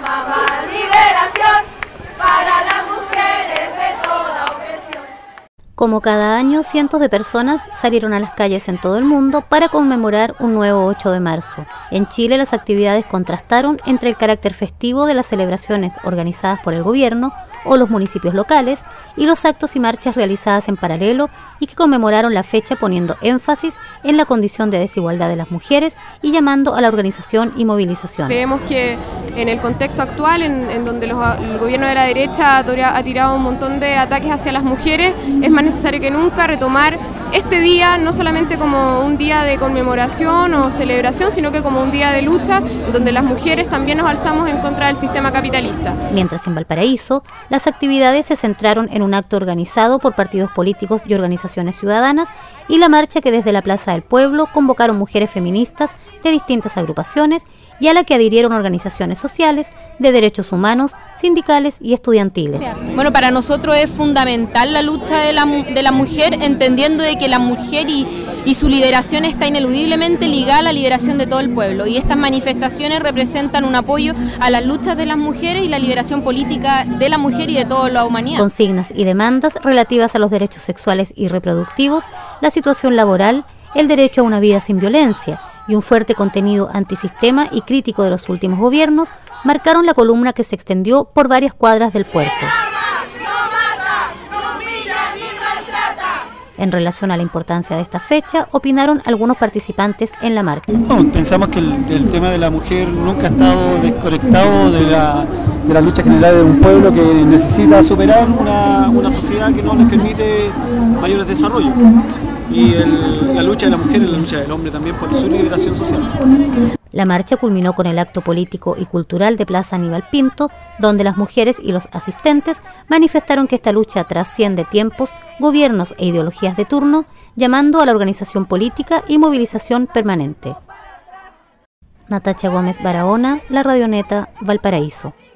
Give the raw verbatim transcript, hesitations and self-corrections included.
Mamá, liberación para las mujeres de toda opresión. Como cada año, cientos de personas salieron a las calles en todo el mundo para conmemorar un nuevo ocho de marzo. En Chile, las actividades contrastaron entre el carácter festivo de las celebraciones organizadas por el gobierno o los municipios locales y los actos y marchas realizadas en paralelo y que conmemoraron la fecha poniendo énfasis en la condición de desigualdad de las mujeres y llamando a la organización y movilización. Creemos que en el contexto actual, en, en donde los, el gobierno de la derecha ha, ha tirado un montón de ataques hacia las mujeres, es más necesario que nunca retomar este día no solamente como un día de conmemoración o celebración, sino que como un día de lucha donde las mujeres también nos alzamos en contra del sistema capitalista. Mientras en Valparaíso, las actividades se centraron en un acto organizado por partidos políticos y organizaciones ciudadanas y la marcha que desde la Plaza del Pueblo convocaron mujeres feministas de distintas agrupaciones y a la que adhirieron organizaciones sociales, de derechos humanos, sindicales y estudiantiles. Bueno, para nosotros es fundamental la lucha de la, de la mujer, entendiendo de que la mujer y, y su liberación está ineludiblemente ligada a la liberación de todo el pueblo. Y estas manifestaciones representan un apoyo a las luchas de las mujeres y la liberación política de la mujer y de toda la humanidad. Consignas y demandas relativas a los derechos sexuales y reproductivos, la situación laboral, el derecho a una vida sin violencia y un fuerte contenido antisistema y crítico de los últimos gobiernos marcaron la columna que se extendió por varias cuadras del puerto. En relación a la importancia de esta fecha, opinaron algunos participantes en la marcha. No, pensamos que el, el tema de la mujer nunca ha estado desconectado de la, de la lucha general de un pueblo que necesita superar una, una sociedad que no les permite mayores desarrollos. Y el, la lucha de la mujer es la lucha del hombre también por su liberación social. La marcha culminó con el acto político y cultural de Plaza Aníbal Pinto, donde las mujeres y los asistentes manifestaron que esta lucha trasciende tiempos, gobiernos e ideologías de turno, llamando a la organización política y movilización permanente. Natacha Gómez Barahona, La Radioneta, Valparaíso.